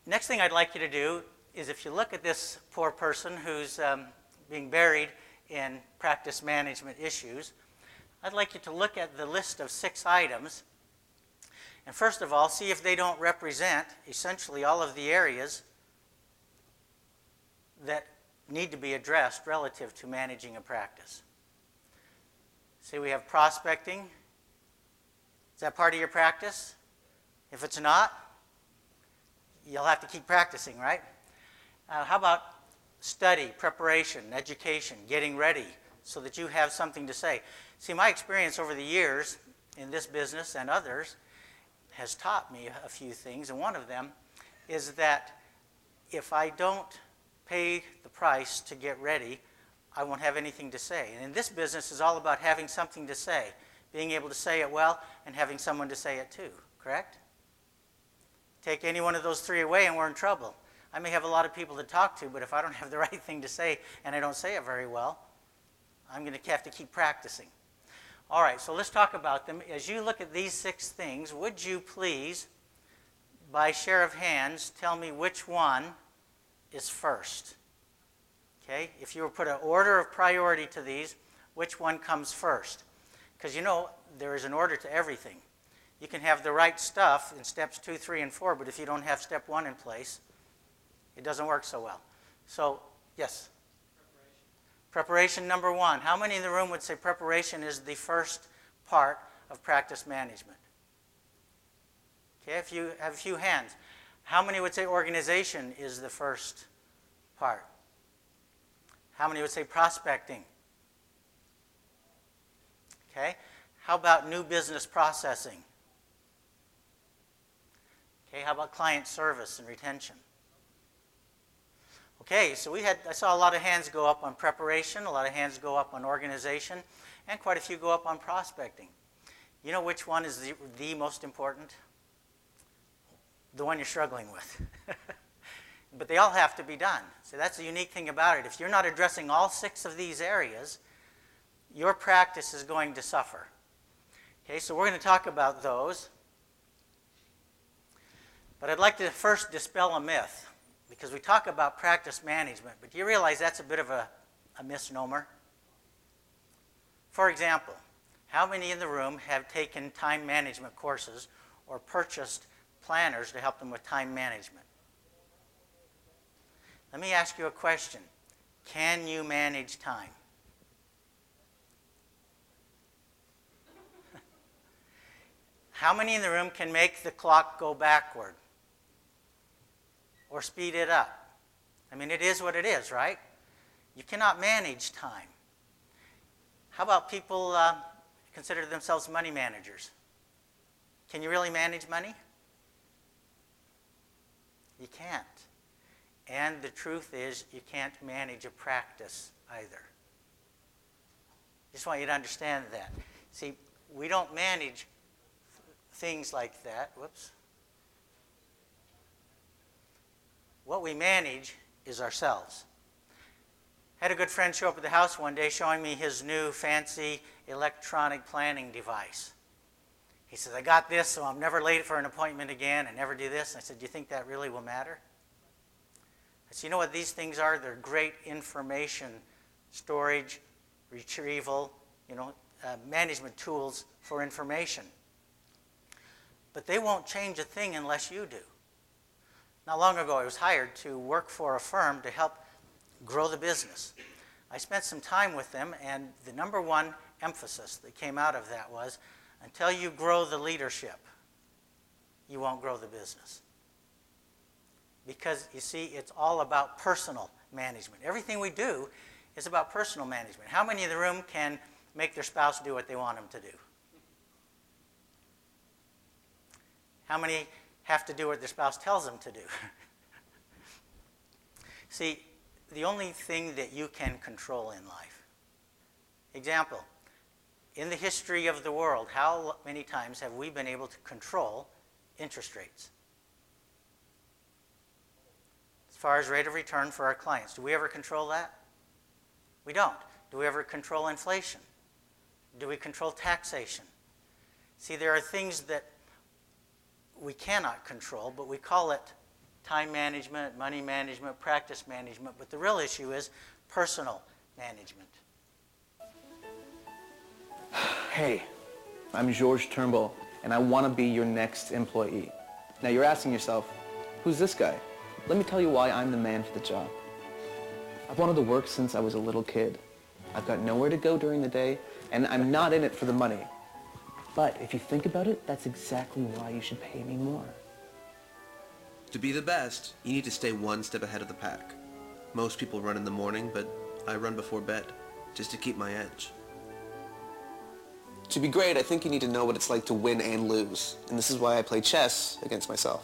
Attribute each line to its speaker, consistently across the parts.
Speaker 1: Next thing I'd like you to do is, if you look at this poor person who's being buried in practice management issues, I'd like you to look at the list of 6 items. And first of all, see if they don't represent essentially all of the areas that need to be addressed relative to managing a practice. See, we have prospecting. Is that part of your practice? If it's not, you'll have to keep practicing, right? How about study, preparation, education, getting ready so that you have something to say? See, my experience over the years in this business and others has taught me a few things, and one of them is that if I don't pay the price to get ready, I won't have anything to say. And in this business is all about having something to say, being able to say it well, and having someone to say it too, correct? Take any one of those 3 away and we're in trouble. I may have a lot of people to talk to, but if I don't have the right thing to say and I don't say it very well, I'm going to have to keep practicing. All right, so let's talk about them. As you look at these 6 things, would you please, by share of hands, tell me which one is first? Okay, if you were to put an order of priority to these, which one comes first? Because you know there is an order to everything. You can have the right stuff in steps 2, 3, and 4, but if you don't have step 1 in place, it doesn't work so well. So, yes? Preparation number 1. How many in the room would say preparation is the first part of practice management? Okay, if you have a few hands. How many would say organization is the first part? How many would say prospecting? Okay, how about new business processing? Okay, how about client service and retention? Okay, so I saw a lot of hands go up on preparation, a lot of hands go up on organization, and quite a few go up on prospecting. You know which one is the most important? The one you're struggling with. But they all have to be done. So that's the unique thing about it. If you're not addressing all 6 of these areas, your practice is going to suffer. Okay, so we're going to talk about those. But I'd like to first dispel a myth, because we talk about practice management, but do you realize that's a bit of a misnomer? For example, how many in the room have taken time management courses or purchased planners to help them with time management? Let me ask you a question. Can you manage time? How many in the room can make the clock go backward or speed it up? I mean, it is what it is, right? You cannot manage time. How about people consider themselves money managers? Can you really manage money? You can't. And the truth is, you can't manage a practice either. Just want you to understand that. See, we don't manage things like that. Whoops. What we manage is ourselves. I had a good friend show up at the house one day showing me his new fancy electronic planning device. He says, I got this, so I'm never late for an appointment again. I never do this. And I said, do you think that really will matter? I said, you know what these things are? They're great information storage, retrieval, management tools for information. But they won't change a thing unless you do. Not long ago, I was hired to work for a firm to help grow the business. I spent some time with them, and the number one emphasis that came out of that was, until you grow the leadership, you won't grow the business. Because, you see, it's all about personal management. Everything we do is about personal management. How many in the room can make their spouse do what they want them to do? How many have to do what their spouse tells them to do? See, the only thing that you can control in life. Example, in the history of the world, how many times have we been able to control interest rates? As far as rate of return for our clients, do we ever control that? We don't. Do we ever control inflation? Do we control taxation? See, there are things that we cannot control, but we call it time management, money management, practice management, but the real issue is personal management.
Speaker 2: Hey, I'm George Turnbull, and I want to be your next employee. Now you're asking yourself, who's this guy? Let me tell you why I'm the man for the job. I've wanted to work since I was a little kid. I've got nowhere to go during the day, and I'm not in it for the money. But if you think about it, that's exactly why you should pay me more.
Speaker 3: To be the best, you need to stay one step ahead of the pack. Most people run in the morning, but I run before bed, just to keep my edge. To be great, I think you need to know what it's like to win and lose, and this is why I play chess against myself.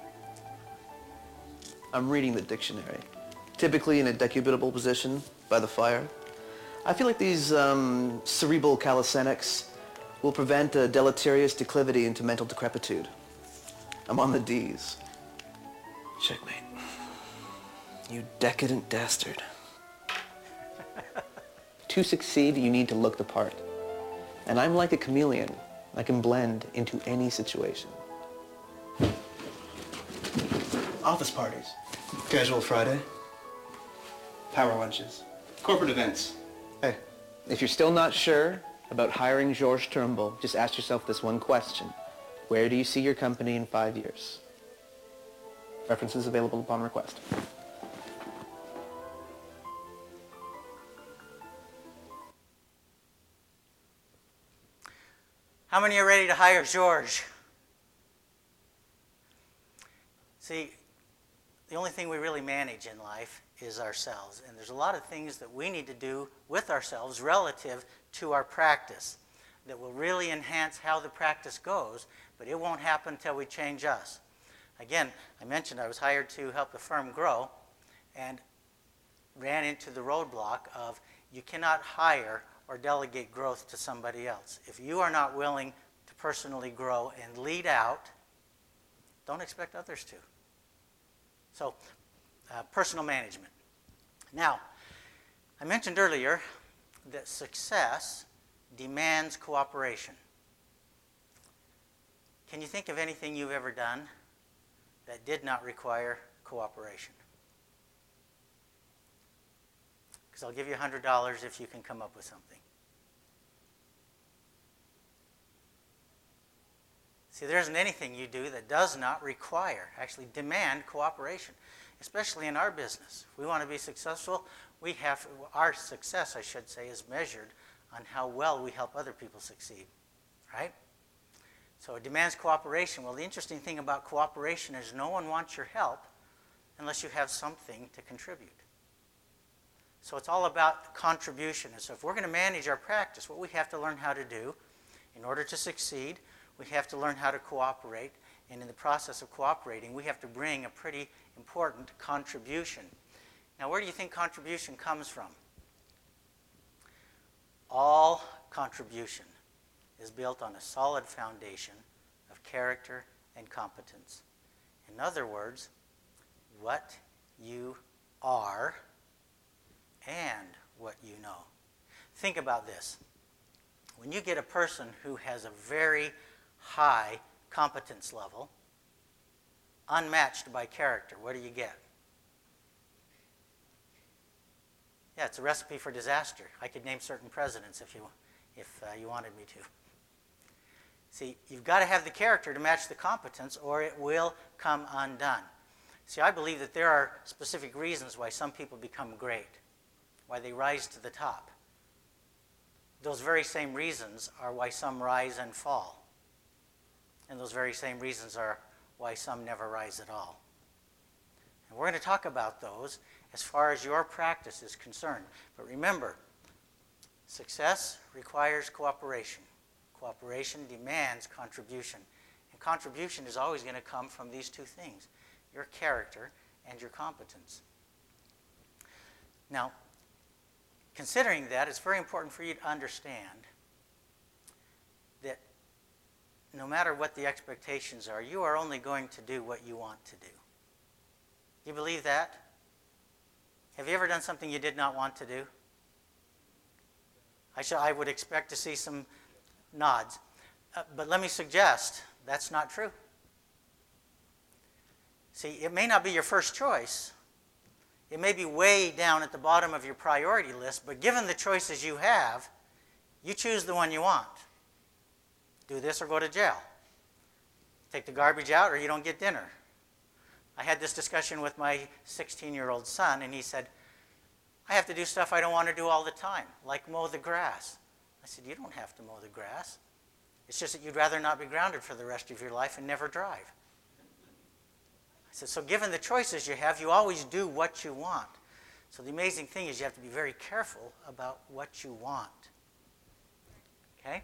Speaker 2: I'm reading the dictionary, typically in a decubitable position by the fire. I feel like these cerebral calisthenics will prevent a deleterious declivity into mental decrepitude. I'm on the D's. Checkmate. You decadent dastard. To succeed, you need to look the part. And I'm like a chameleon. I can blend into any situation. Office parties. Casual Friday. Power lunches. Corporate events. Hey, if you're still not sure about hiring George Turnbull, just ask yourself this one question. Where do you see your company in 5 years? References available upon request.
Speaker 1: How many are ready to hire George? See, the only thing we really manage in life is ourselves. And there's a lot of things that we need to do with ourselves relative to our practice that will really enhance how the practice goes, but it won't happen until we change us. Again, I mentioned I was hired to help the firm grow and ran into the roadblock of you cannot hire or delegate growth to somebody else. If you are not willing to personally grow and lead out, don't expect others to. So, personal management. Now, I mentioned earlier that success demands cooperation. Can you think of anything you've ever done that did not require cooperation? Because I'll give you $100 if you can come up with something. See, there isn't anything you do that does not require, actually demand cooperation, especially in our business. If we want to be successful, our success, I should say, is measured on how well we help other people succeed, right? So it demands cooperation. Well, the interesting thing about cooperation is no one wants your help unless you have something to contribute. So it's all about contribution. And so if we're going to manage our practice, what we have to learn how to do in order to succeed, we have to learn how to cooperate. And in the process of cooperating, we have to bring a pretty important contribution. Now, where do you think contribution comes from? All contribution is built on a solid foundation of character and competence. In other words, what you are and what you know. Think about this. When you get a person who has a very high competence level, unmatched by character, what do you get? Yeah, it's a recipe for disaster. I could name certain presidents if you wanted me to. See, you've got to have the character to match the competence, or it will come undone. See, I believe that there are specific reasons why some people become great, why they rise to the top. Those very same reasons are why some rise and fall. And those very same reasons are why some never rise at all. And we're going to talk about those as far as your practice is concerned. But remember, success requires cooperation. Cooperation demands contribution. And contribution is always going to come from these two things, your character and your competence. Now, considering that, it's very important for you to understand that no matter what the expectations are, you are only going to do what you want to do. Do you believe that? Have you ever done something you did not want to do? I would expect to see some nods. But let me suggest that's not true. See, it may not be your first choice. It may be way down at the bottom of your priority list, but given the choices you have, you choose the one you want. Do this or go to jail. Take the garbage out or you don't get dinner. I had this discussion with my 16-year-old son, and he said, I have to do stuff I don't want to do all the time, like mow the grass. I said, you don't have to mow the grass. It's just that you'd rather not be grounded for the rest of your life and never drive. I said, so given the choices you have, you always do what you want. So the amazing thing is you have to be very careful about what you want. Okay?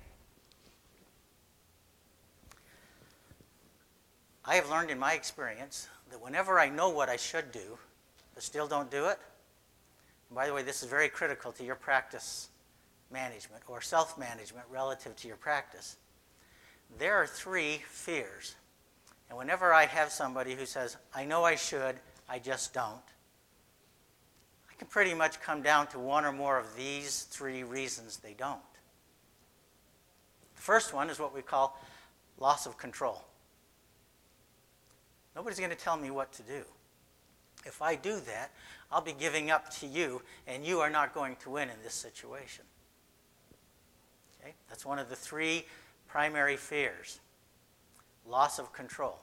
Speaker 1: I have learned in my experience that whenever I know what I should do, but still don't do it, and by the way, this is very critical to your practice management or self-management relative to your practice, there are 3 fears. And whenever I have somebody who says, I know I should, I just don't, I can pretty much come down to one or more of these 3 reasons they don't. The first one is what we call loss of control. Nobody's going to tell me what to do. If I do that, I'll be giving up to you, and you are not going to win in this situation. Okay? That's one of the 3 primary fears. Loss of control.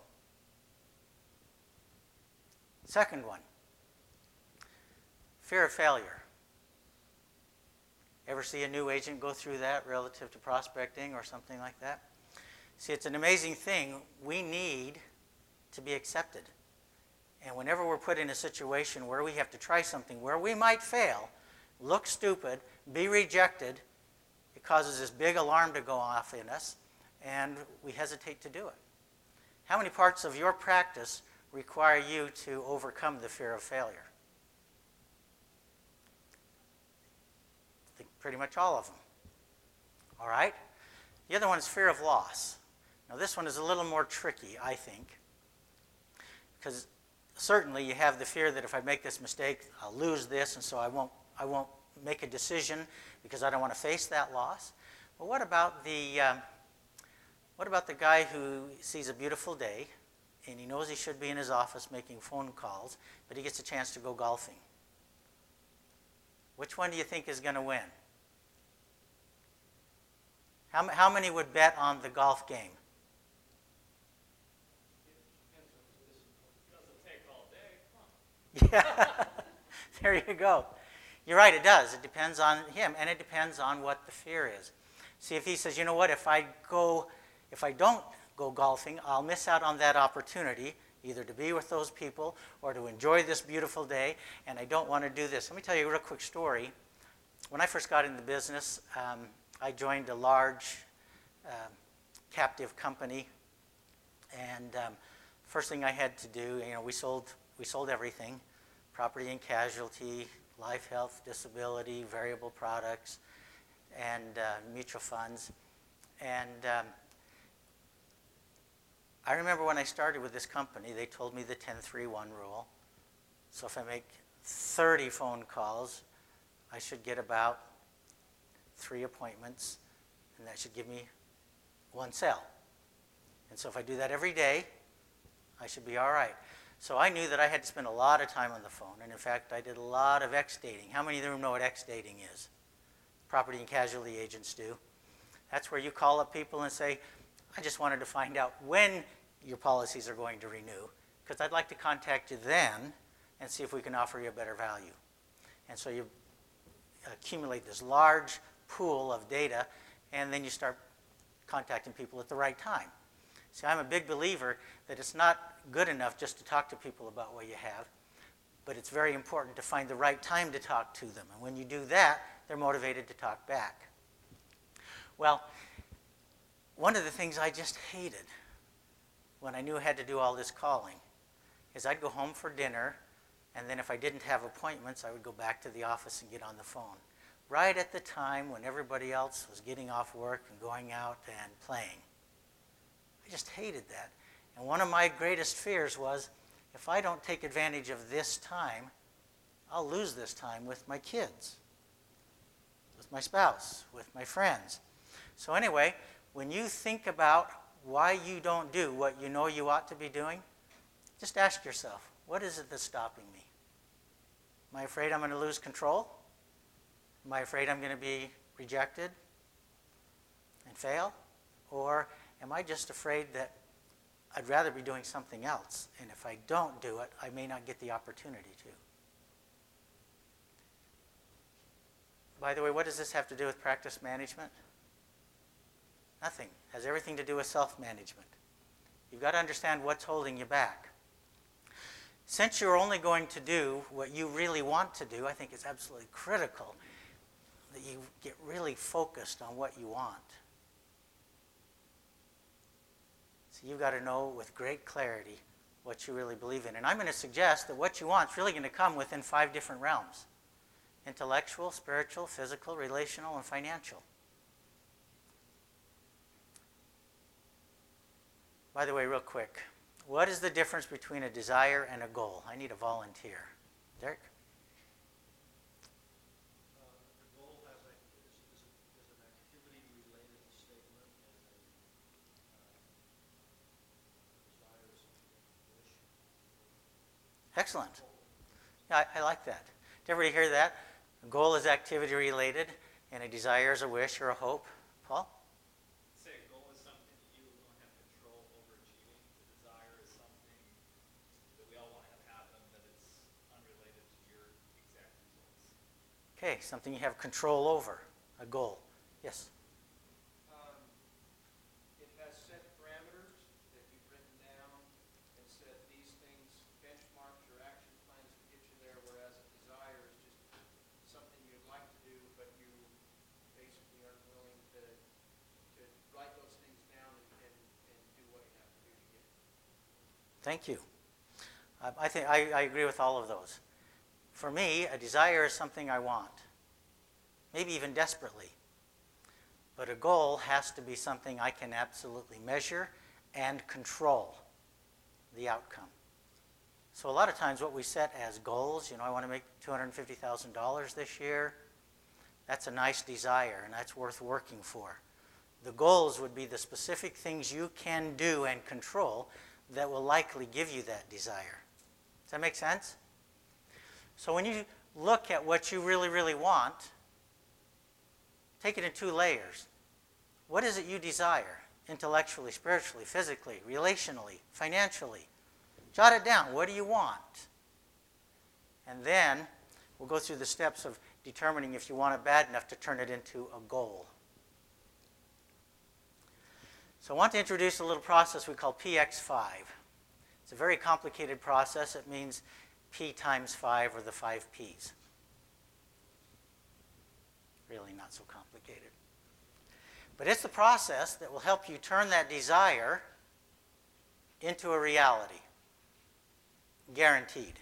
Speaker 1: Second one, fear of failure. Ever see a new agent go through that relative to prospecting or something like that? See, it's an amazing thing. We need to be accepted. And whenever we're put in a situation where we have to try something where we might fail, look stupid, be rejected, it causes this big alarm to go off in us, and we hesitate to do it. How many parts of your practice require you to overcome the fear of failure? I think pretty much all of them. All right? The other one is fear of loss. Now this one is a little more tricky, I think, because certainly you have the fear that if I make this mistake, I'll lose this, and so I won't make a decision because I don't want to face that loss. But what about the guy who sees a beautiful day and he knows he should be in his office making phone calls, but he gets a chance to go golfing? Which one do you think is going to win? How many would bet on the golf game? Yeah, there you go. You're right, it does. It depends on him, and it depends on what the fear is. See, if he says, you know what, if I don't go golfing, I'll miss out on that opportunity, either to be with those people or to enjoy this beautiful day, and I don't want to do this. Let me tell you a real quick story. When I first got into the business, I joined a large captive company, and first thing I had to do, we sold everything: property and casualty, life, health, disability, variable products, and mutual funds. And I remember when I started with this company, they told me the 10-3-1 rule. So if I make 30 phone calls, I should get about 3 appointments, and that should give me 1 sale. And so if I do that every day, I should be all right. So I knew that I had to spend a lot of time on the phone, and in fact, I did a lot of X-dating. How many of you know what X-dating is? Property and casualty agents do. That's where you call up people and say, I just wanted to find out when your policies are going to renew, because I'd like to contact you then and see if we can offer you a better value. And so you accumulate this large pool of data, and then you start contacting people at the right time. See, I'm a big believer that it's not good enough just to talk to people about what you have, but it's very important to find the right time to talk to them. And when you do that, they're motivated to talk back. Well, one of the things I just hated when I knew I had to do all this calling is I'd go home for dinner, and then if I didn't have appointments, I would go back to the office and get on the phone, right at the time when everybody else was getting off work and going out and playing. I just hated that. And one of my greatest fears was, if I don't take advantage of this time, I'll lose this time with my kids, with my spouse, with my friends. So anyway, when you think about why you don't do what you know you ought to be doing, Just ask yourself, what is it that's stopping me? Am I afraid I'm going to lose control? Am I afraid I'm going to be rejected and fail? Or am I just afraid that I'd rather be doing something else, and if I don't do it, I may not get the opportunity to? By the way, what does this have to do with practice management? Nothing. It has everything to do with self-management. You've got to understand what's holding you back. Since you're only going to do what you really want to do, I think it's absolutely critical that you get really focused on what you want. So you've got to know with great clarity what you really believe in. And I'm going to suggest that what you want is really going to come within 5 different realms: intellectual, spiritual, physical, relational, and financial. By the way, real quick, what is the difference between a desire and a goal? I need a volunteer. Derek?
Speaker 4: The goal is an activity-related statement, and desire is something you wish.
Speaker 1: Excellent. Yeah, I like that. Did everybody hear that? A goal is activity-related, and a desire is a wish or a hope. Paul?
Speaker 5: Say a goal is something that you don't have control over achieving. The desire is something that we all want to have happen, but it's unrelated to your exact results.
Speaker 1: Okay, something you have control over, a goal. Yes?
Speaker 4: It has set parameters that you've written down and said these things, benchmarks or action plans to get you there, whereas a desire is just something you'd like to do, but you basically aren't willing to write those things down and do what you have to do to get it.
Speaker 1: Thank you. I think I agree with all of those. For me, a desire is something I want, maybe even desperately. But a goal has to be something I can absolutely measure and control the outcome. So a lot of times what we set as goals, I want to make $250,000 this year, that's a nice desire, and that's worth working for. The goals would be the specific things you can do and control that will likely give you that desire. Does that make sense? So when you look at what you really, really want, take it in 2 layers. What is it you desire? Intellectually, spiritually, physically, relationally, financially. Jot it down. What do you want? And then we'll go through the steps of determining if you want it bad enough to turn it into a goal. So I want to introduce a little process we call PX5. It's a very complicated process. It means P times 5, or the 5 Ps. Really not so complicated. But it's the process that will help you turn that desire into a reality. Guaranteed.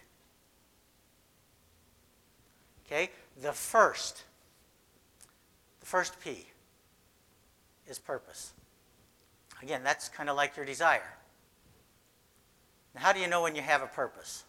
Speaker 1: Okay? The first P is purpose. Again, that's kind of like your desire. Now, how do you know when you have a purpose?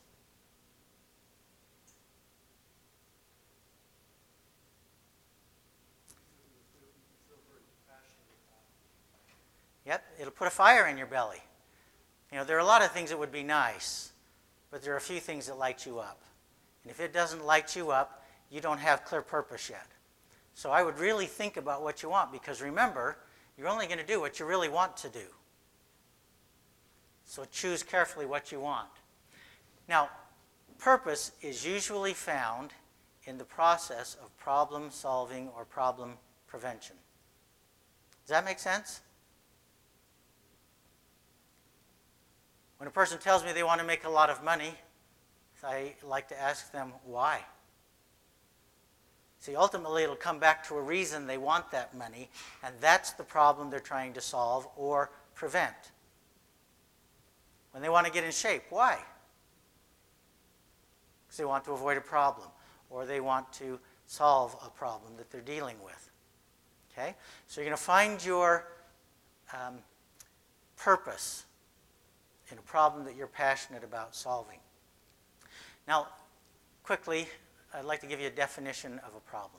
Speaker 1: Yep, it'll put a fire in your belly. There are a lot of things that would be nice, but there are a few things that light you up. And if it doesn't light you up, you don't have clear purpose yet. So I would really think about what you want, because remember, you're only going to do what you really want to do. So choose carefully what you want. Now, purpose is usually found in the process of problem solving or problem prevention. Does that make sense? When a person tells me they want to make a lot of money, I like to ask them why. See, ultimately it'll come back to a reason they want that money, and that's the problem they're trying to solve or prevent. When they want to get in shape, why? Because they want to avoid a problem, or they want to solve a problem that they're dealing with. Okay? So you're going to find your purpose in a problem that you're passionate about solving. Now, quickly, I'd like to give you a definition of a problem.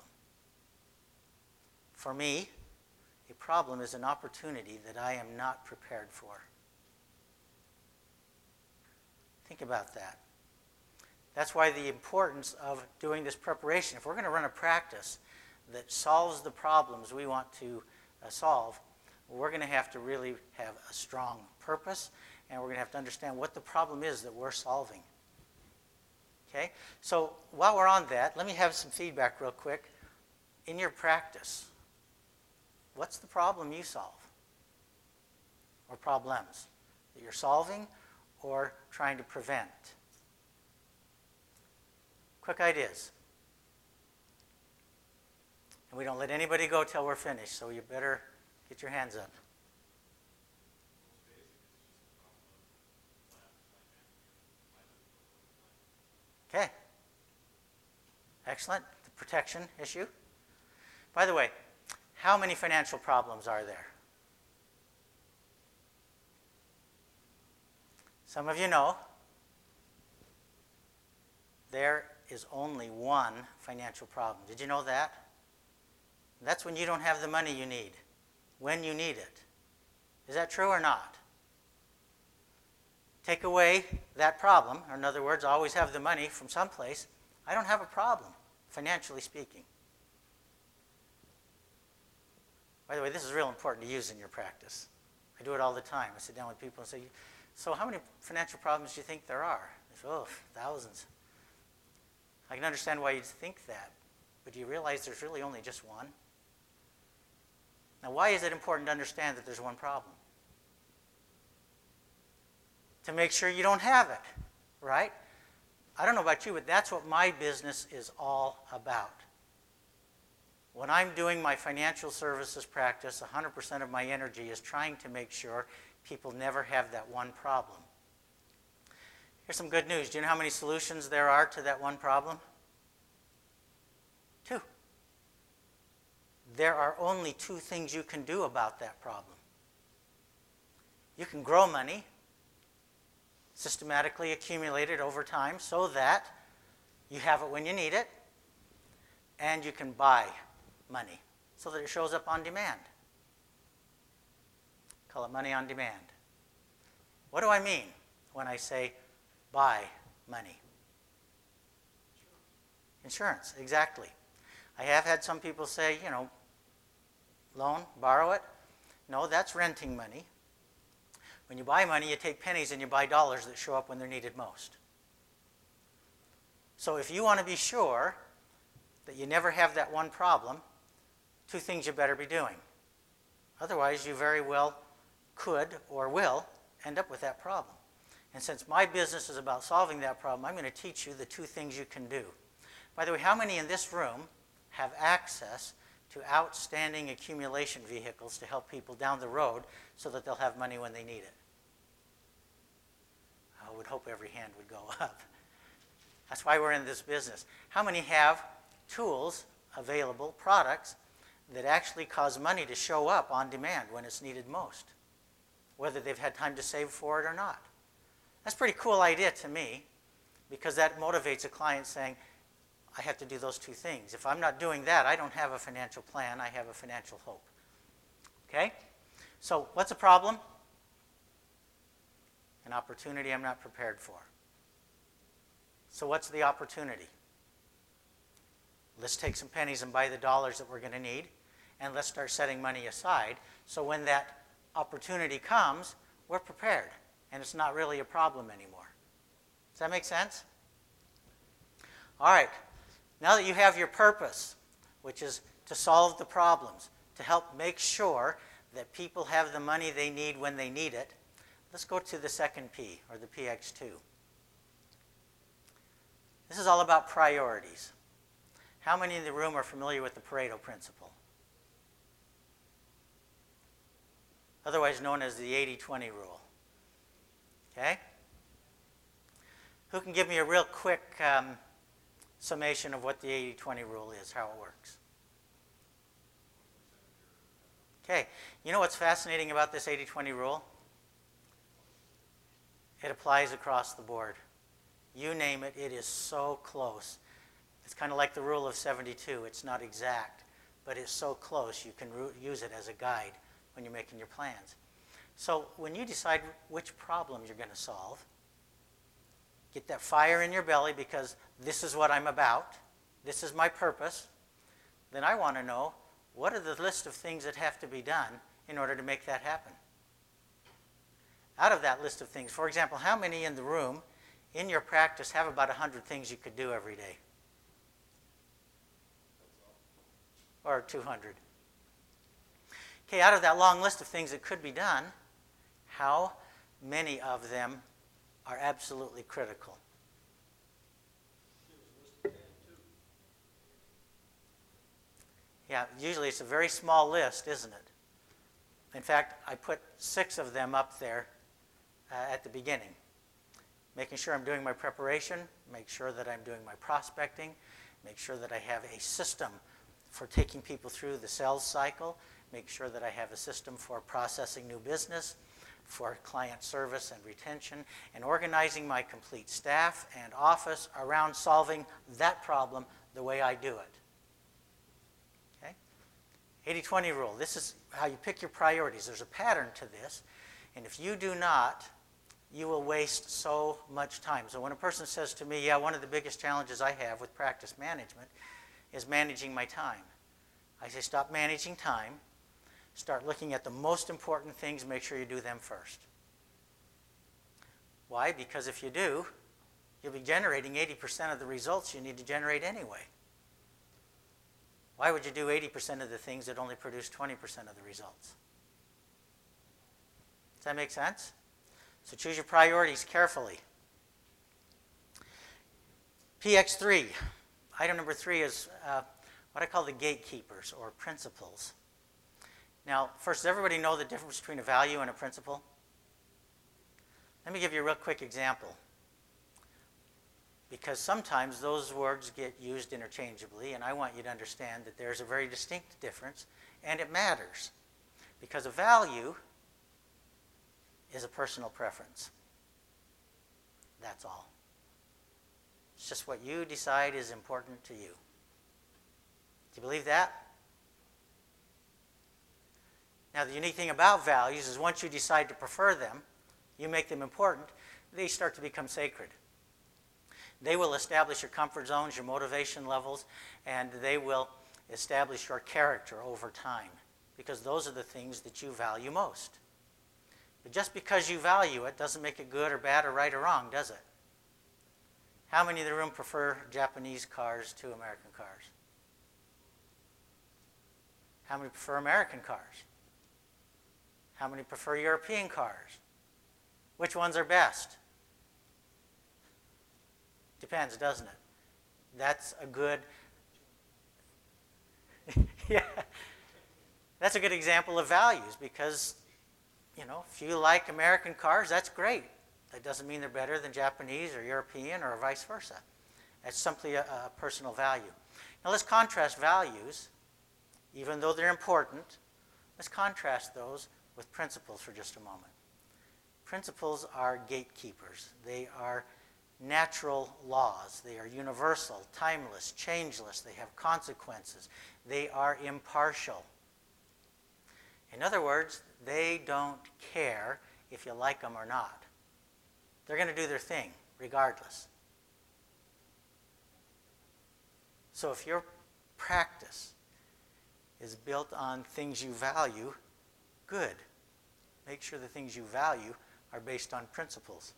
Speaker 1: For me, a problem is an opportunity that I am not prepared for. Think about that. That's why the importance of doing this preparation. If we're going to run a practice that solves the problems we want to solve, we're going to have to really have a strong purpose, and we're going to have to understand what the problem is that we're solving. Okay? So while we're on that, let me have some feedback real quick. In your practice, what's the problem you solve? Or problems that you're solving or trying to prevent? Quick ideas. And we don't let anybody go till we're finished, so you better get your hands up. Okay. Excellent. The protection issue. By the way, how many financial problems are there? Some of you know there is only one financial problem. Did you know that? That's when you don't have the money you need, when you need it. Is that true or not? Take away that problem, or in other words, always have the money from someplace. I don't have a problem, financially speaking. By the way, this is real important to use in your practice. I do it all the time. I sit down with people and say, so how many financial problems do you think there are? They say, oh, thousands. I can understand why you'd think that, but do you realize there's really only just one? Now, why is it important to understand that there's one problem? To make sure you don't have it, right? I don't know about you, but that's what my business is all about. When I'm doing my financial services practice, 100% of my energy is trying to make sure people never have that one problem. Here's some good news. Do you know how many solutions there are to that one problem? 2. There are only 2 things you can do about that problem. You can grow money, systematically accumulate it over time so that you have it when you need it, and you can buy money so that it shows up on demand. Call it money on demand. What do I mean when I say buy money? Insurance, exactly. I have had some people say, loan, borrow it. No, that's renting money. When you buy money, you take pennies and you buy dollars that show up when they're needed most. So if you want to be sure that you never have that one problem, 2 things you better be doing. Otherwise, you very well could or will end up with that problem. And since my business is about solving that problem, I'm going to teach you the 2 things you can do. By the way, how many in this room have access to outstanding accumulation vehicles to help people down the road so that they'll have money when they need it? I would hope every hand would go up. That's why we're in this business. How many have tools available, products, that actually cause money to show up on demand when it's needed most, whether they've had time to save for it or not? That's a pretty cool idea to me, because that motivates a client saying, I have to do those 2 things. If I'm not doing that, I don't have a financial plan, I have a financial hope. Okay? So what's a problem? An opportunity I'm not prepared for. So what's the opportunity? Let's take some pennies and buy the dollars that we're going to need, and let's start setting money aside so when that opportunity comes, we're prepared, and it's not really a problem anymore. Does that make sense? All right. Now that you have your purpose, which is to solve the problems, to help make sure that people have the money they need when they need it, let's go to the second P, or the PX2. This is all about priorities. How many in the room are familiar with the Pareto principle? Otherwise known as the 80-20 rule. Okay? Who can give me a real quick summation of what the 80-20 rule is, how it works? Okay. You know what's fascinating about this 80-20 rule? It applies across the board. You name it, it is so close. It's kind of like the rule of 72. It's not exact, but it's so close you can use it as a guide when you're making your plans. So when you decide which problem you're going to solve, get that fire in your belly because this is what I'm about, this is my purpose, then I want to know what are the list of things that have to be done in order to make that happen. Out of that list of things, for example, how many in the room in your practice have about 100 things you could do every day? Or 200. Okay, out of that long list of things that could be done, how many of them are absolutely critical? Yeah, usually it's a very small list, isn't it? In fact, I put 6 of them up there at the beginning. Making sure I'm doing my preparation, make sure that I'm doing my prospecting, make sure that I have a system for taking people through the sales cycle, make sure that I have a system for processing new business, for client service and retention, and organizing my complete staff and office around solving that problem the way I do it. Okay? 80-20 rule. This is how you pick your priorities. There's a pattern to this, and if you do not, you will waste so much time. So when a person says to me, yeah, one of the biggest challenges I have with practice management is managing my time. I say, stop managing time. Start looking at the most important things. Make sure you do them first. Why? Because if you do, you'll be generating 80% of the results you need to generate anyway. Why would you do 80% of the things that only produce 20% of the results? Does that make sense? So choose your priorities carefully. PX3. Item number 3 is what I call the gatekeepers or principles. Now, first, does everybody know the difference between a value and a principle? Let me give you a real quick example. Because sometimes those words get used interchangeably, and I want you to understand that there's a very distinct difference, and it matters. Because a value is a personal preference. That's all. It's just what you decide is important to you. Do you believe that? Now, the unique thing about values is once you decide to prefer them, you make them important, they start to become sacred. They will establish your comfort zones, your motivation levels, and they will establish your character over time, because those are the things that you value most. But just because you value it doesn't make it good or bad or right or wrong, does it? How many in the room prefer Japanese cars to American cars? How many prefer American cars? How many prefer European cars? Which ones are best? Depends, doesn't it? That's a good... yeah. That's a good example of values because, you know, if you like American cars, that's great. That doesn't mean they're better than Japanese or European or vice versa. That's simply a personal value. Now let's contrast values, even though they're important, let's contrast those with principles for just a moment. Principles are gatekeepers. They are natural laws. They are universal, timeless, changeless. They have consequences. They are impartial. In other words, they don't care if you like them or not. They're going to do their thing, regardless. So if your practice is built on things you value, good. Make sure the things you value are based on principles.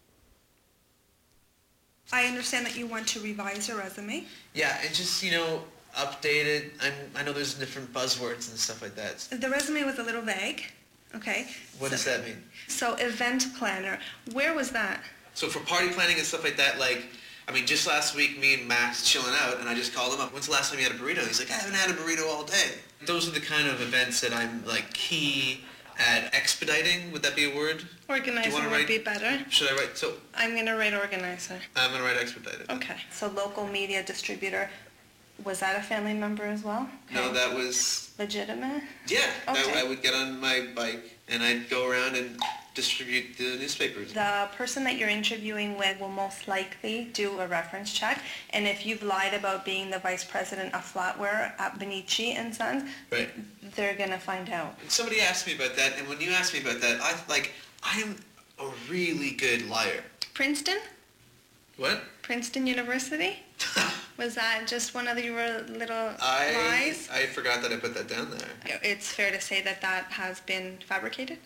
Speaker 6: I understand that you want to revise your resume.
Speaker 3: Yeah, and just, update it. I know there's different buzzwords and stuff like that.
Speaker 6: The resume was a little vague, okay?
Speaker 3: What does that mean?
Speaker 6: So event planner, where was that?
Speaker 3: So for party planning and stuff like that, just last week, me and Max chilling out, and I just called him up. When's the last time you had a burrito? He's like, I haven't had a burrito all day. Those are the kind of events that I'm, key at expediting. Would that be a word?
Speaker 6: Organizer would be better.
Speaker 3: Should I write? So
Speaker 6: I'm going to write organizer.
Speaker 3: I'm going to write expedited.
Speaker 6: Okay. So local media distributor, was that a family member as well? Okay.
Speaker 3: No, that was...
Speaker 6: legitimate?
Speaker 3: Yeah.
Speaker 6: Okay.
Speaker 3: I would get on my bike, and I'd go around and distribute the newspapers.
Speaker 6: The person that you're interviewing with will most likely do a reference check, and if you've lied about being the vice president of flatware at Benici and Sons,
Speaker 3: right,
Speaker 6: they're gonna find out.
Speaker 3: Somebody asked me about that, and when you asked me about that, I am a really good liar.
Speaker 6: Princeton?
Speaker 3: Princeton?
Speaker 6: Okay.
Speaker 3: Yeah, that I would get on my bike, and I'd go around and distribute the newspapers.
Speaker 6: The person that you're interviewing with will most likely do a reference check, and if you've lied about being the vice president of flatware at Benici and Sons, they're gonna find out.
Speaker 3: Somebody asked me about that, and when you asked me about that, I am a really good liar.
Speaker 6: Princeton?
Speaker 3: What?
Speaker 6: Princeton University? Was that just one of your little lies?
Speaker 3: I forgot that I put that down there.
Speaker 6: It's fair to say that that has been fabricated?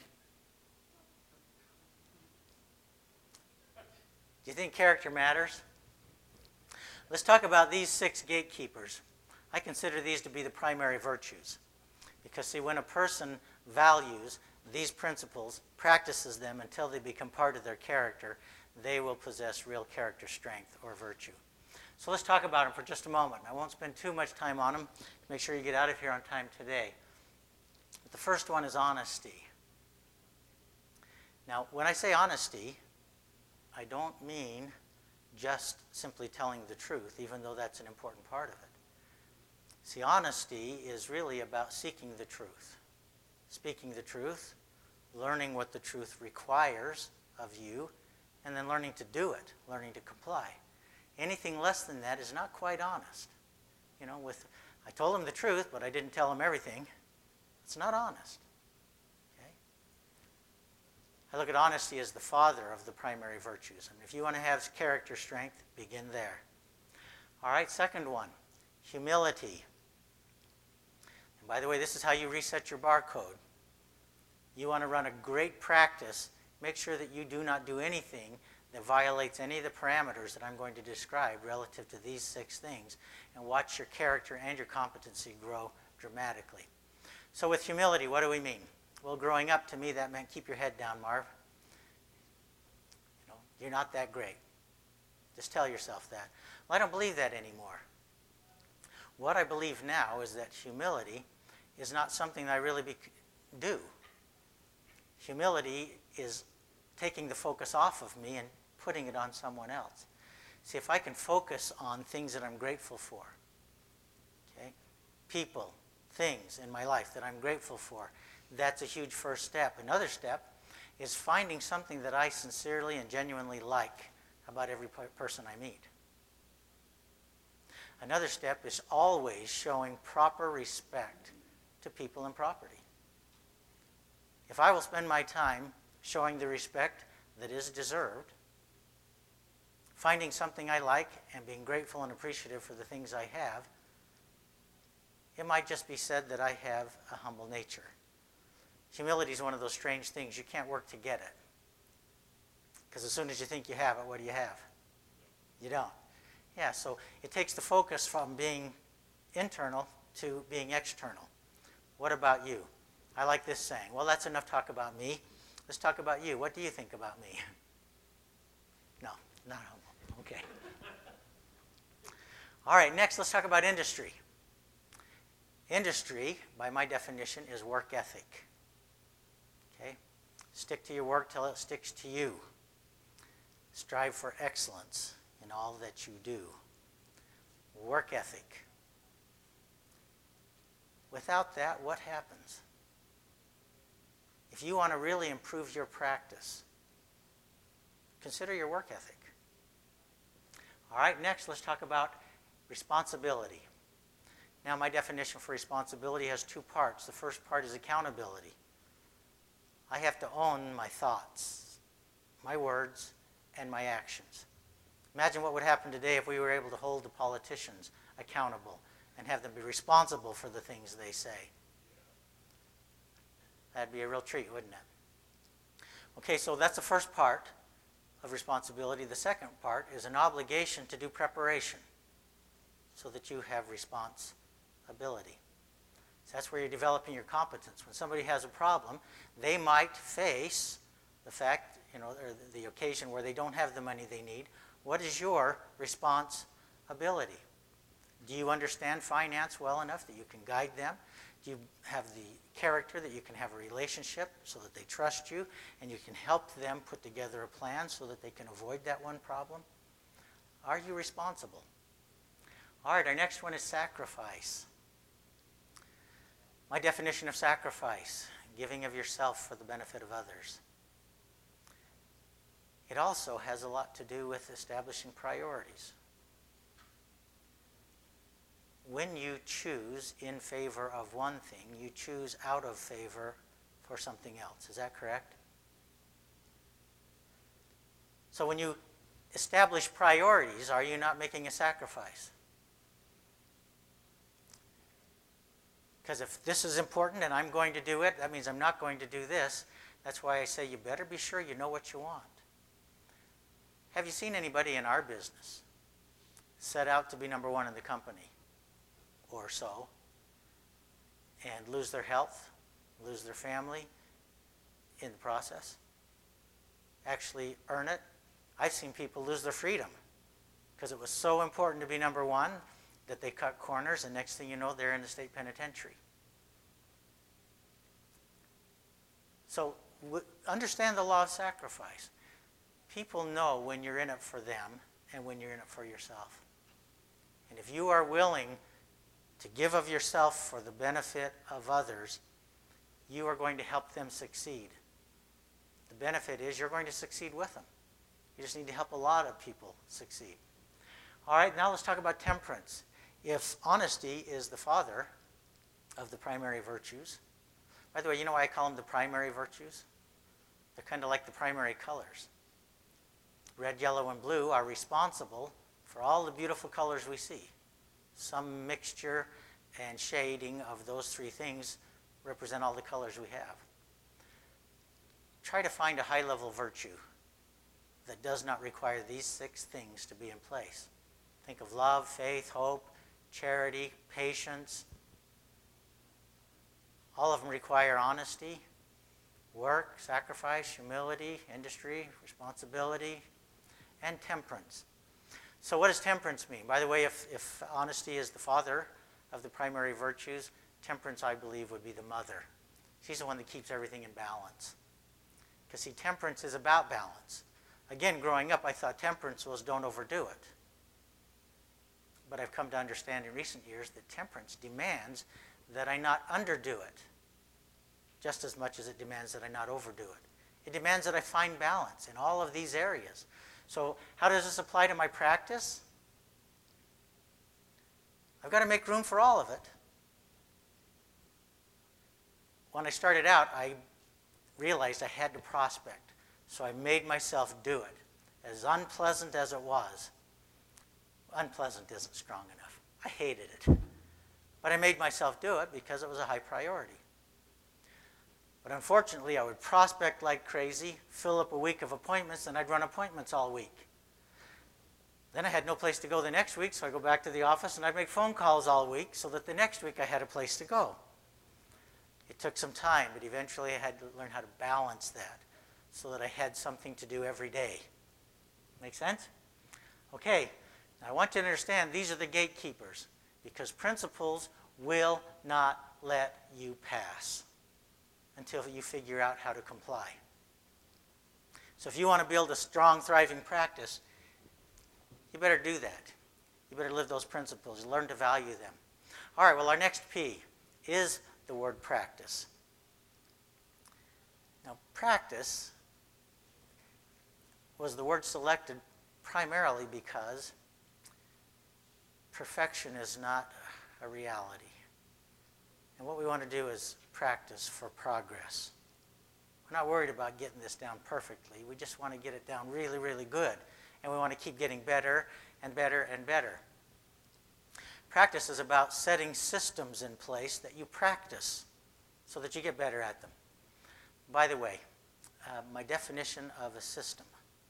Speaker 1: Do you think character matters? Let's talk about these 6 gatekeepers. I consider these to be the primary virtues. Because, see, when a person values these principles, practices them until they become part of their character, they will possess real character strength or virtue. So let's talk about them for just a moment. I won't spend too much time on them to make sure you get out of here on time today. But the first one is honesty. Now, when I say honesty, I don't mean just simply telling the truth, even though that's an important part of it. See, honesty is really about seeking the truth, speaking the truth, learning what the truth requires of you, and then learning to do it, learning to comply. Anything less than that is not quite honest. You know, I told him the truth, but I didn't tell him everything. It's not honest. Okay? I look at honesty as the father of the primary virtues. And if you want to have character strength, begin there. All right, second one, humility. And by the way, this is how you reset your barcode. You want to run a great practice, make sure that you do not do anything that violates any of the parameters that I'm going to describe relative to these 6 things, and watch your character and your competency grow dramatically. So with humility, what do we mean? Well, growing up, to me, that meant keep your head down, Marv. You know, you're not that great. Just tell yourself that. Well, I don't believe that anymore. What I believe now is that humility is not something that I really do. Humility is taking the focus off of me and putting it on someone else. See, if I can focus on things that I'm grateful for, okay, people, things in my life that I'm grateful for, that's a huge first step. Another step is finding something that I sincerely and genuinely like about every person I meet. Another step is always showing proper respect to people and property. If I will spend my time showing the respect that is deserved, finding something I like and being grateful and appreciative for the things I have, it might just be said that I have a humble nature. Humility is one of those strange things. You can't work to get it. Because as soon as you think you have it, what do you have? You don't. Yeah, so it takes the focus from being internal to being external. What about you? I like this saying. Well, that's enough talk about me. Let's talk about you. What do you think about me? No, not humble. Okay. All right, next let's talk about industry. Industry, by my definition, is work ethic. Okay? Stick to your work till it sticks to you. Strive for excellence in all that you do. Work ethic. Without that, what happens? If you want to really improve your practice, consider your work ethic. All right, next let's talk about responsibility. Now, my definition for responsibility has 2 parts. The first part is accountability. I have to own my thoughts, my words, and my actions. Imagine what would happen today if we were able to hold the politicians accountable and have them be responsible for the things they say. That'd be a real treat, wouldn't it? Okay, so that's the first part of responsibility. The second part is an obligation to do preparation so that you have responsibility. So that's where you're developing your competence. When somebody has a problem, they might face the fact, or the occasion where they don't have the money they need. What is your responsibility? Do you understand finance well enough that you can guide them? Do you have the character that you can have a relationship so that they trust you and you can help them put together a plan so that they can avoid that one problem? Are you responsible? All right, our next one is sacrifice. My definition of sacrifice, giving of yourself for the benefit of others. It also has a lot to do with establishing priorities. When you choose in favor of one thing, you choose out of favor for something else. Is that correct? So when you establish priorities, are you not making a sacrifice? Because if this is important and I'm going to do it, that means I'm not going to do this. That's why I say you better be sure you know what you want. Have you seen anybody in our business set out to be number one in the company or so and lose their health, lose their family in the process? Actually earn it? I've seen people lose their freedom because it was so important to be number one that they cut corners, and next thing you know, they're in the state penitentiary. So understand the law of sacrifice. People know when you're in it for them and when you're in it for yourself. And if you are willing to give of yourself for the benefit of others, you are going to help them succeed. The benefit is you're going to succeed with them. You just need to help a lot of people succeed. All right, now let's talk about temperance. If honesty is the father of the primary virtues, by the way, you know why I call them the primary virtues? They're kind of like the primary colors. Red, yellow, and blue are responsible for all the beautiful colors we see. Some mixture and shading of those three things represent all the colors we have. Try to find a high-level virtue that does not require these 6 things to be in place. Think of love, faith, hope, charity, patience. All of them require honesty, work, sacrifice, humility, industry, responsibility, and temperance. So what does temperance mean? By the way, if honesty is the father of the primary virtues, temperance, I believe, would be the mother. She's the one that keeps everything in balance. Because, see, temperance is about balance. Again, growing up, I thought temperance was don't overdo it. But I've come to understand in recent years that temperance demands that I not underdo it, just as much as it demands that I not overdo it. It demands that I find balance in all of these areas. So how does this apply to my practice? I've got to make room for all of it. When I started out, I realized I had to prospect. So I made myself do it. As unpleasant as it was. Unpleasant isn't strong enough. I hated it. But I made myself do it because it was a high priority. But unfortunately, I would prospect like crazy, fill up a week of appointments, and I'd run appointments all week. Then I had no place to go the next week, so I'd go back to the office and I'd make phone calls all week so that the next week I had a place to go. It took some time, but eventually I had to learn how to balance that so that I had something to do every day. Make sense? Okay, now I want you to understand these are the gatekeepers because principles will not let you pass until you figure out how to comply. So if you want to build a strong, thriving practice, you better do that. You better live those principles. Learn to value them. All right, well, our next P is the word practice. Now, practice was the word selected primarily because perfection is not a reality. And what we want to do is practice for progress. We're not worried about getting this down perfectly. We just want to get it down really, really good. And we want to keep getting better and better and better. Practice is about setting systems in place that you practice so that you get better at them. By the way, my definition of a system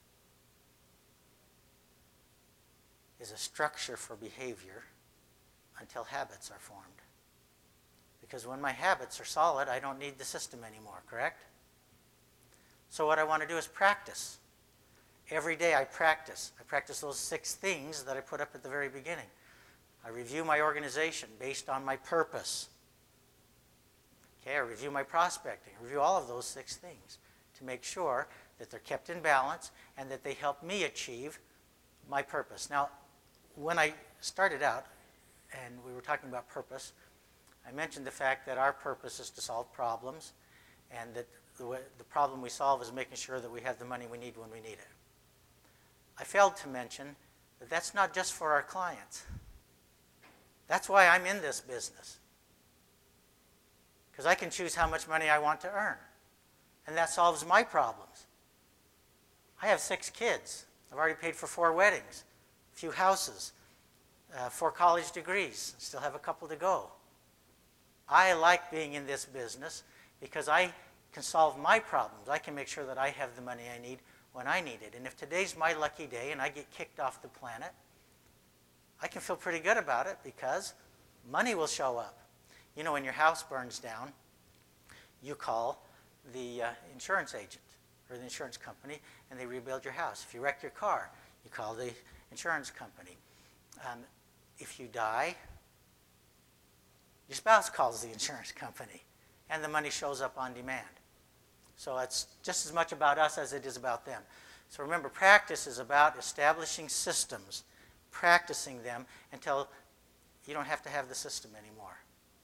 Speaker 1: is a structure for behavior until habits are formed. Because when my habits are solid, I don't need the system anymore, correct? So what I want to do is practice. Every day I practice. I practice those 6 things that I put up at the very beginning. I review my organization based on my purpose. Okay, I review my prospecting. I review all of those 6 things to make sure that they're kept in balance and that they help me achieve my purpose. Now, when I started out and we were talking about purpose, I mentioned the fact that our purpose is to solve problems and that the problem we solve is making sure that we have the money we need when we need it. I failed to mention that that's not just for our clients. That's why I'm in this business. Because I can choose how much money I want to earn. And that solves my problems. I have 6 kids. I've already paid for 4 weddings, a few houses, 4 college degrees, still have a couple to go. I like being in this business because I can solve my problems. I can make sure that I have the money I need when I need it. And if today's my lucky day and I get kicked off the planet, I can feel pretty good about it because money will show up. You know, when your house burns down, you call the insurance agent or the insurance company and they rebuild your house. If you wreck your car, you call the insurance company. If you die, your spouse calls the insurance company and the money shows up on demand. So it's just as much about us as it is about them. So remember, practice is about establishing systems, practicing them until you don't have to have the system anymore.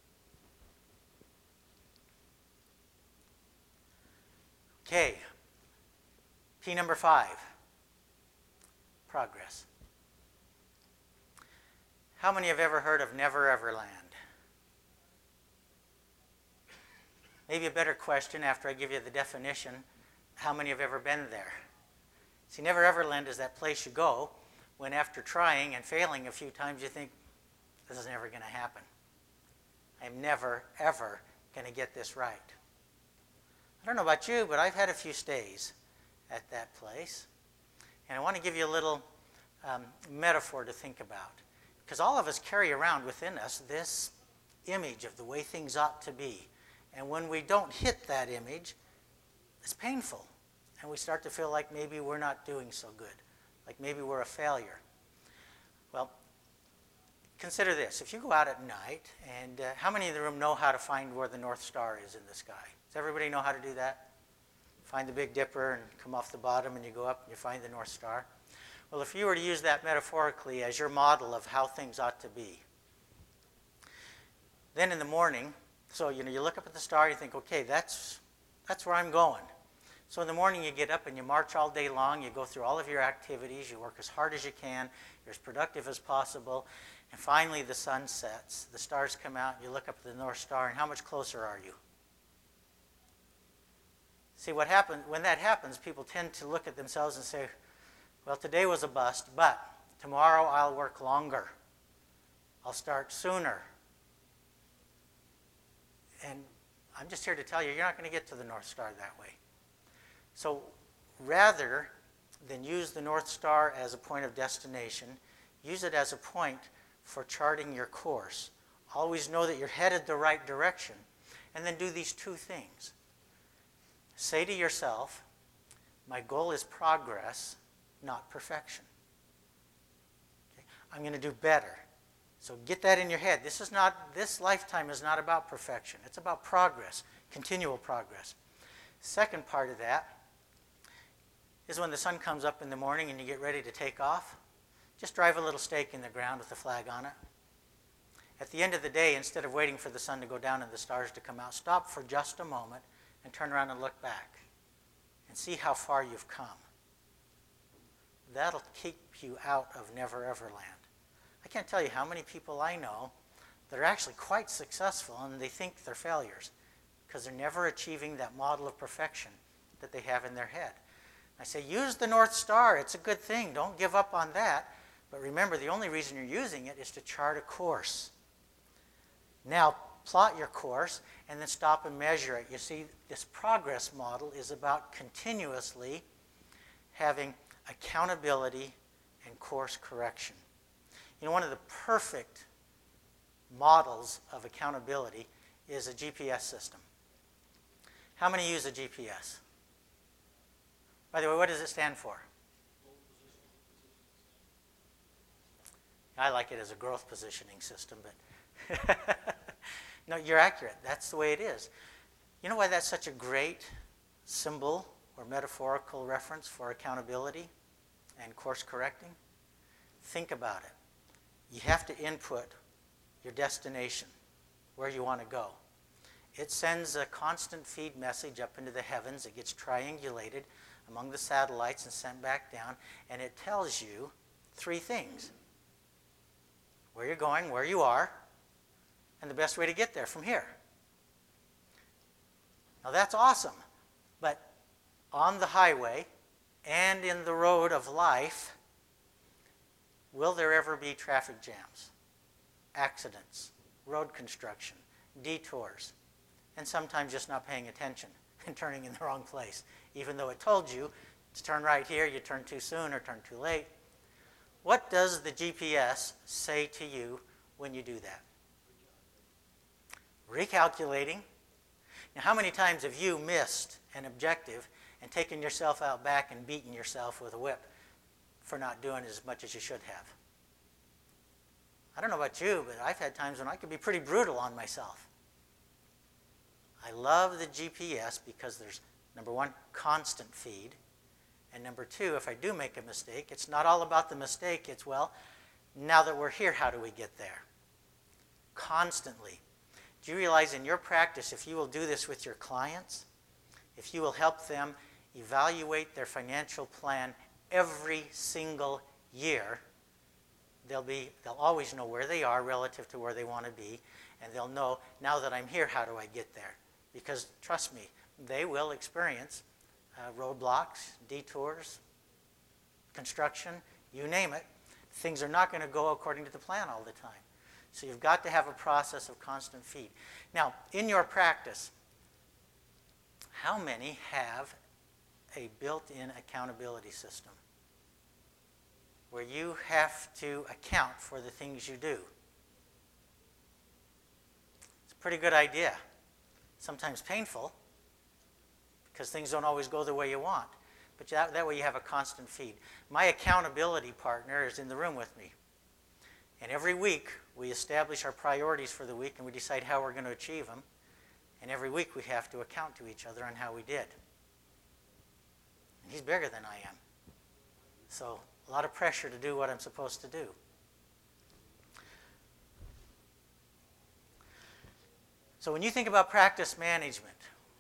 Speaker 1: Okay, P number 5, progress. How many have ever heard of Never Ever Land? Maybe a better question after I give you the definition, how many have ever been there? See, Never Ever Land is that place you go when after trying and failing a few times you think, this is never going to happen. I'm never, ever going to get this right. I don't know about you, but I've had a few stays at that place. And I want to give you a little metaphor to think about. Because all of us carry around within us this image of the way things ought to be. And when we don't hit that image, it's painful. And we start to feel like maybe we're not doing so good. Like maybe we're a failure. Well, consider this. If you go out at night, and how many in the room know how to find where the North Star is in the sky? Does everybody know how to do that? Find the Big Dipper and come off the bottom and you go up and you find the North Star. Well, if you were to use that metaphorically as your model of how things ought to be, then in the morning, so you look up at the star, you think, okay, that's where I'm going. So in the morning you get up and you march all day long, you go through all of your activities, you work as hard as you can, you're as productive as possible, and finally the sun sets, the stars come out, you look up at the North Star, and how much closer are you? See, what happens when that happens, people tend to look at themselves and say, well, today was a bust, but tomorrow I'll work longer. I'll start sooner. And I'm just here to tell you, you're not going to get to the North Star that way. So rather than use the North Star as a point of destination, use it as a point for charting your course. Always know that you're headed the right direction. And then do these 2 things. Say to yourself, my goal is progress, not perfection. Okay? I'm going to do better. So get that in your head. This lifetime is not about perfection. It's about progress, continual progress. Second part of that is when the sun comes up in the morning and you get ready to take off, just drive a little stake in the ground with a flag on it. At the end of the day, instead of waiting for the sun to go down and the stars to come out, stop for just a moment and turn around and look back and see how far you've come. That'll keep you out of Never Ever Land. I can't tell you how many people I know that are actually quite successful and they think they're failures because they're never achieving that model of perfection that they have in their head. I say, use the North Star. It's a good thing. Don't give up on that. But remember, the only reason you're using it is to chart a course. Now, plot your course and then stop and measure it. You see, this progress model is about continuously having accountability and course correction. One of the perfect models of accountability is a GPS system. How many use a GPS? By the way, what does it stand for? I like it as a growth positioning system, but no, you're accurate. That's the way it is. You know why that's such a great symbol or metaphorical reference for accountability and course correcting? Think about it. You have to input your destination, where you want to go. It sends a constant feed message up into the heavens. It gets triangulated among the satellites and sent back down, and it tells you 3 things. Where you're going, where you are, and the best way to get there from here. Now that's awesome, but on the highway, and in the road of life, will there ever be traffic jams, accidents, road construction, detours, and sometimes just not paying attention and turning in the wrong place? Even though it told you to turn right here, you turn too soon or turn too late. What does the GPS say to you when you do that? Recalculating. Now, how many times have you missed an objective and taken yourself out back and beaten yourself with a whip for not doing as much as you should have? I don't know about you, but I've had times when I could be pretty brutal on myself. I love the GPS because there's, number one, constant feed. And number two, if I do make a mistake, it's not all about the mistake. It's, well, now that we're here, how do we get there? Constantly. Do you realize in your practice, if you will do this with your clients, if you will help them evaluate their financial plan every single year, they'll always know where they are relative to where they want to be, and they'll know, now that I'm here, how do I get there? Because trust me, they will experience roadblocks, detours, construction, you name it. Things are not going to go according to the plan all the time. So you've got to have a process of constant feed. Now, in your practice, how many have a built-in accountability system where you have to account for the things you do? It's a pretty good idea. Sometimes painful, because things don't always go the way you want. But that way you have a constant feed. My accountability partner is in the room with me. And every week we establish our priorities for the week and we decide how we're going to achieve them. And every week we have to account to each other on how we did. And he's bigger than I am. So a lot of pressure to do what I'm supposed to do. So when you think about practice management,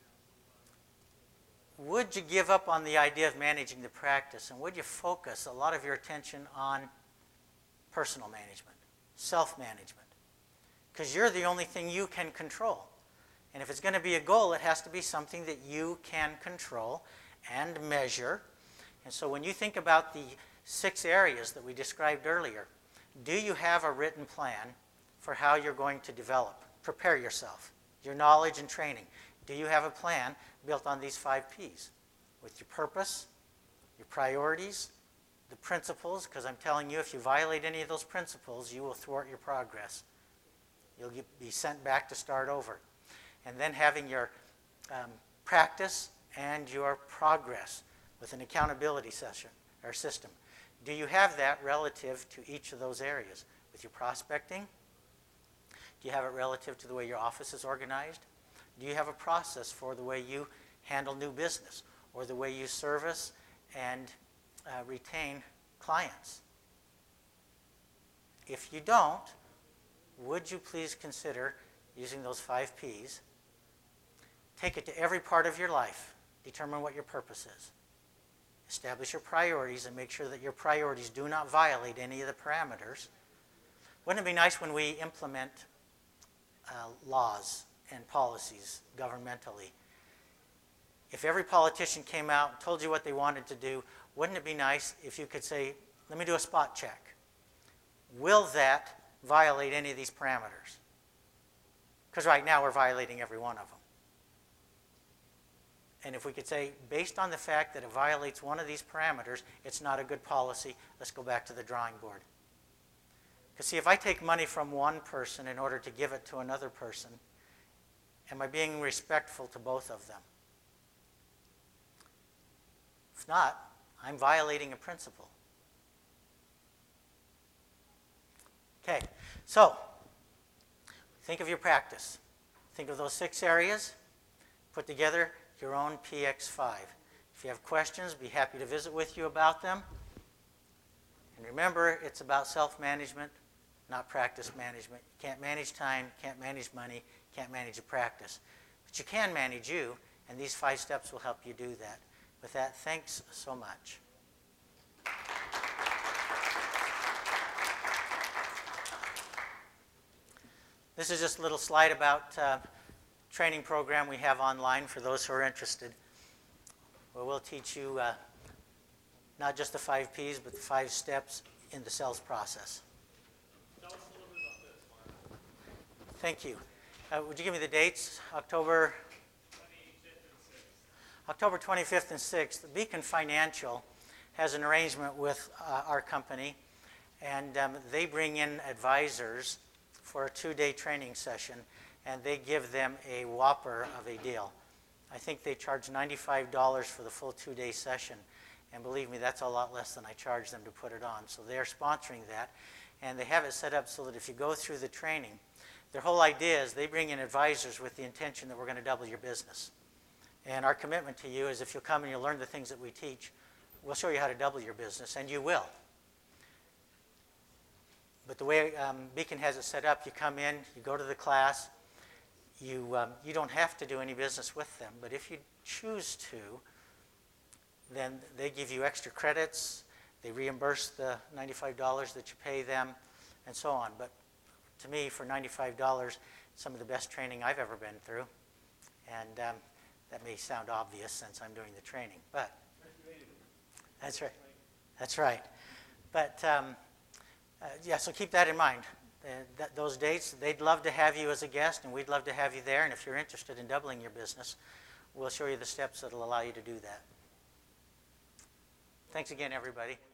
Speaker 1: would you give up on the idea of managing the practice, and would you focus a lot of your attention on personal management, self-management? Because you're the only thing you can control. And if it's going to be a goal, it has to be something that you can control and measure. And so when you think about the 6 areas that we described earlier, do you have a written plan for how you're going to develop, prepare yourself, your knowledge and training? Do you have a plan built on these 5 Ps with your purpose, your priorities, the principles? Because I'm telling you, if you violate any of those principles, you will thwart your progress. You'll be sent back to start over. And then having your practice and your progress with an accountability session or system. Do you have that relative to each of those areas? With your prospecting? Do you have it relative to the way your office is organized? Do you have a process for the way you handle new business or the way you service and retain clients? If you don't, would you please consider using those 5 Ps? Take it to every part of your life. Determine what your purpose is. Establish your priorities and make sure that your priorities do not violate any of the parameters. Wouldn't it be nice when we implement laws and policies governmentally? If every politician came out and told you what they wanted to do, wouldn't it be nice if you could say, let me do a spot check. Will that violate any of these parameters? Because right now we're violating every one of them. And if we could say, based on the fact that it violates one of these parameters, it's not a good policy, let's go back to the drawing board. Because see, if I take money from one person in order to give it to another person, am I being respectful to both of them? If not, I'm violating a principle. Okay, so think of your practice. Think of those 6 areas. Put together your own PX5. If you have questions, be happy to visit with you about them. And remember, it's about self-management, not practice management. You can't manage time, can't manage money, can't manage a practice. But you can manage you, and these 5 steps will help you do that. With that, thanks so much. This is just a little slide about training program we have online for those who are interested, where we'll teach you not just the 5 Ps, but the 5 steps in the sales process.
Speaker 5: Tell us a little bit about this, Mark.
Speaker 1: Thank you. Would you give me the dates? October 25th and 6th. Beacon Financial has an arrangement with our company, and they bring in advisors for a 2-day training session, and they give them a whopper of a deal. I think they charge $95 for the full 2-day session, and believe me, that's a lot less than I charge them to put it on. So they're sponsoring that, and they have it set up so that if you go through the training, their whole idea is they bring in advisors with the intention that we're going to double your business. And our commitment to you is if you'll come and you'll learn the things that we teach, we'll show you how to double your business, and you will. But the way Beacon has it set up, you come in, you go to the class, you don't have to do any business with them. But if you choose to, then they give you extra credits, they reimburse the $95 that you pay them, and so on. But to me, for $95, some of the best training I've ever been through. And that may sound obvious since I'm doing the training, but that's right. That's right. But yeah, so keep that in mind. Those dates, they'd love to have you as a guest, and we'd love to have you there. And if you're interested in doubling your business, we'll show you the steps that will allow you to do that. Thanks again, everybody.